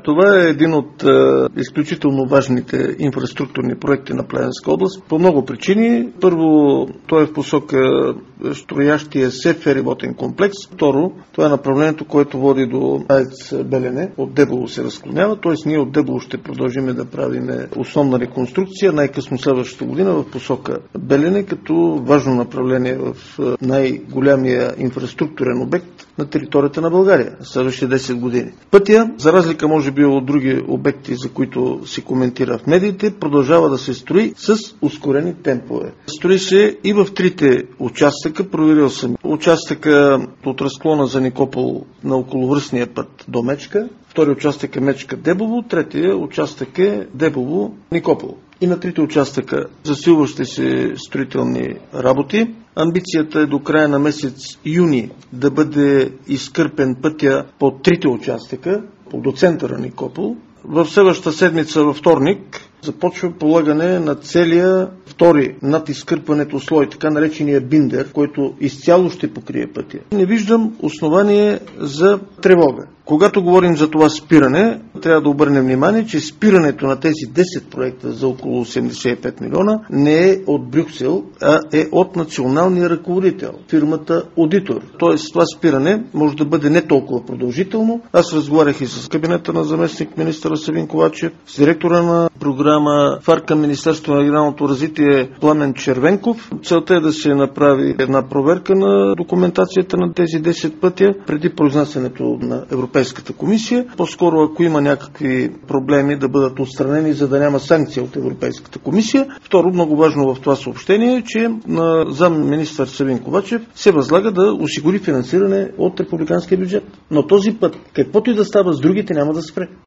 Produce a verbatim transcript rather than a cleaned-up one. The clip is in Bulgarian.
Това е един от е, изключително важните инфраструктурни проекти на Плевенска област по много причини. Първо, той е в посока строящия се фериботен комплекс. Второ, това е направлението, което води до АЕЦ Белене. От Дебело се разклонява, т.е. ние от Дебело ще продължим да правим основна реконструкция най-късно следващата година в посока Белене, като важно направление в най-голямия инфраструктурен обект на територията на България следващите десет години. Пътя, за разлика може би от други обекти, за които се коментира в медиите, продължава да се строи с ускорени темпове. Строи се и в трите участъка, проверил съм. Участъка от разклона за Никопол на околовръстния път до Мечка, втори участък е Мечка-Дебово, третия участък е Дебово-Никопол. И на трите участъка засилващи се строителни работи. Амбицията е до края на месец юни да бъде изкърпен пътя по трите участъка, до центъра Никопол. В следващата седмица, във вторник, започва полагане на целия втори над изкърпването слой, така наречения биндер, който изцяло ще покрие пътя. Не виждам основание за тревога. Когато говорим за това спиране, трябва да обърнем внимание, че спирането на тези десет проекта за около осемдесет и пет милиона не е от Брюксел, а е от националния ръководител, фирмата Одитор. Тоест това спиране може да бъде не толкова продължително. Аз разговарях и с кабинета на заместник министъра Севин Ковачев, с директора на програма ФАР към Министерството на регионалното развитие Пламен Червенков. Целта е да се направи една проверка на документацията на тези десет пътя преди произнасянето на Европейската комисия. По-скоро, ако има някакви проблеми, да бъдат отстранени, за да няма санкция от Европейската комисия. Второ, много важно в това съобщение е, че на замминистър Севин Ковачев се възлага да осигури финансиране от републиканския бюджет. Но този път, каквото и да става с другите, няма да спре.